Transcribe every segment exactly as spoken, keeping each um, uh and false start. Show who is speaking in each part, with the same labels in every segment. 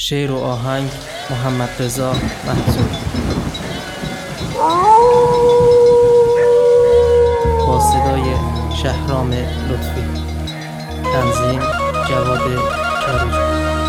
Speaker 1: شعر و آهنگ محمد رضا محزون. با صدای شهرام لطفی. تنظیم جواد کروجی.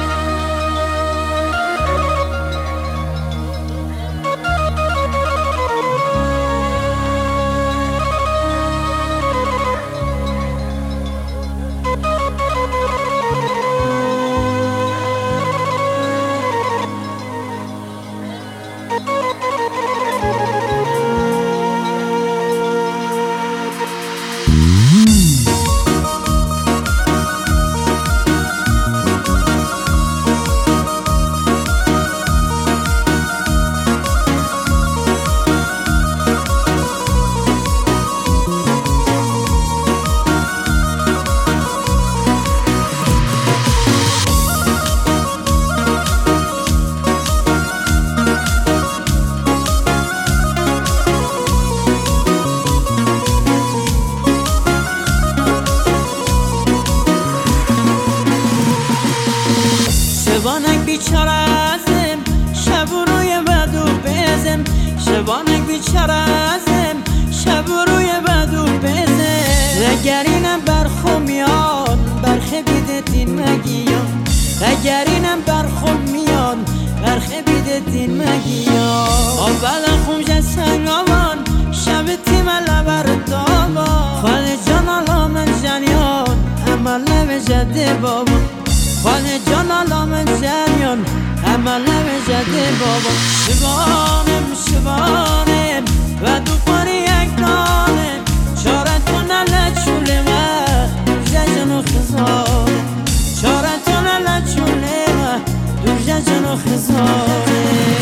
Speaker 2: شبانک بیچاره ازم شب و روی بدو بزم شبانک بیچاره ازم شب و روی بدو بزم اگر اینم برخو میان برخه بیدتین مگیان اگر اینم برخو میان برخه بیدتین مگیان اول خونج سنگاوان شب تیم لبر داما خاله جان آلا من جنیان اما لب جده بابا خاله جان آلا من جریان اما لب جده بابا شبانم شبانم و دوپاری یک نانم چارتون لچوله و دوجه جنو خزانم چارتون لچوله و دوجه جنو خزانم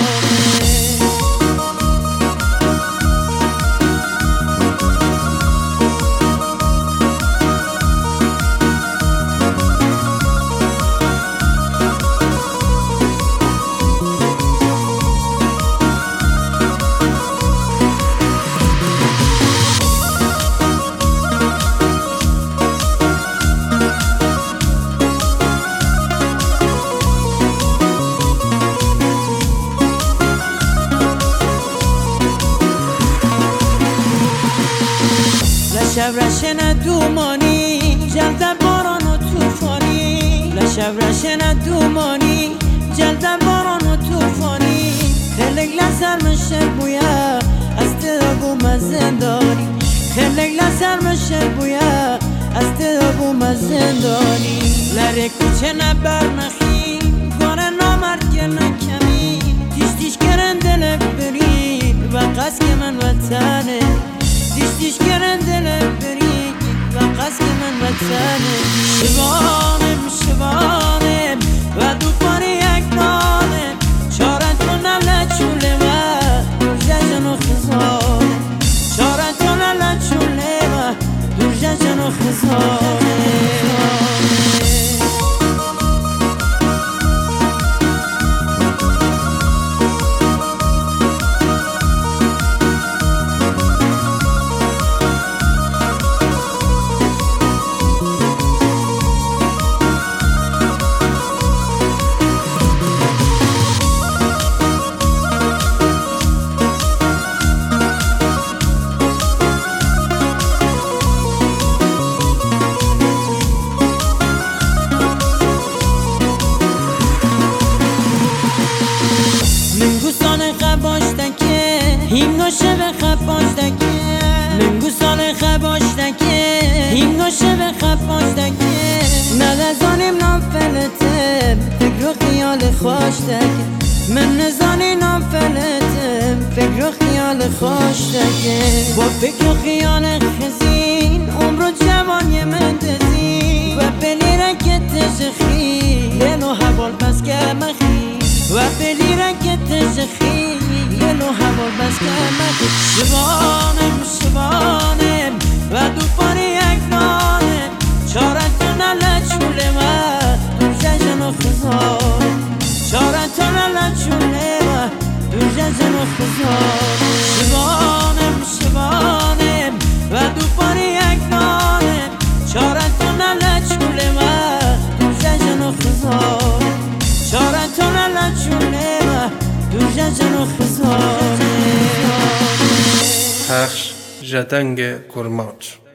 Speaker 2: لشب رشن دومانی جلد باران و توفانی لشب رشن دومانی جلد باران و توفانی خیلی لزر مشه بویا از تدابو مزندانی خیلی لزر مشه بویا از تدابو مزندانی لره کوچه نبر نخی گاره نامرد که نکمی دیش دیش کرن دل برید و قصد که من وطنه دیش دیش کرن دل برید و قصد من وطنه شبانم شبانم و دوپاری یک نانم چارتون لچوله و دوجه جنو خزانم چارتون لچوله و دوجه جنو خزانم هینگو شب خب باشدگه منگو سال خب باشدگه هینگو شب خب باشدگه من نزانیم نام فلتم فکر و خیال خواشدگه من نزانیم نام فلتم فکر و خیال خواشدگه با فکر و خیال خزین عمر و جوانی من دزین و بلی رکت تشخی یلو حوال بس که مخی و بلی رکت تشخی یلو حوال بس که مخی شبانم شبانم و دوپاری یک نانم چارتون لچوله و دوجه جنو خزانم چارتون لچوله و دوجه جنو خزانم شبانم شبانم و دوپاری یک نانم چارتون لچوله و دوجه جنو خزانم چارتون دو ججن و خزانه
Speaker 3: پخش جدنگ کرماج.